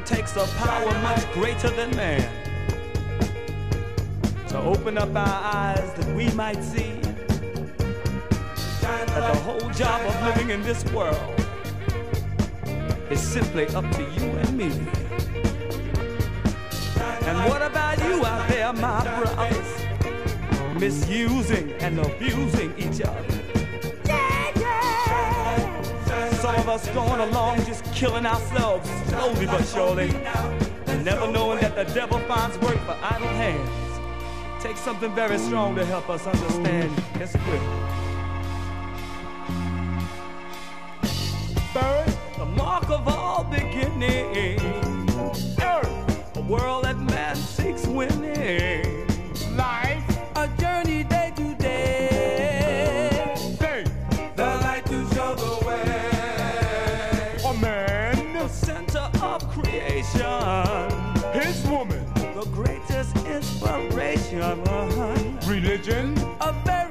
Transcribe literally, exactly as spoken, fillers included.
takes a power much greater than man to open up our eyes that we might see that the whole job of living in this world is simply up to you and me. And what about you out there, my brothers, misusing and abusing each other? Yeah, yeah. Some of us going along just killing ourselves slowly but surely, and never knowing that the devil finds work for idle hands. Takes something very strong to help us understand his will. Birth, the mark of all beginning. Earth, a world that man seeks winning. Life, a journey day to day. Faith, the light to show the way. A man, the center of creation. His woman, the greatest inspiration. Religion, a very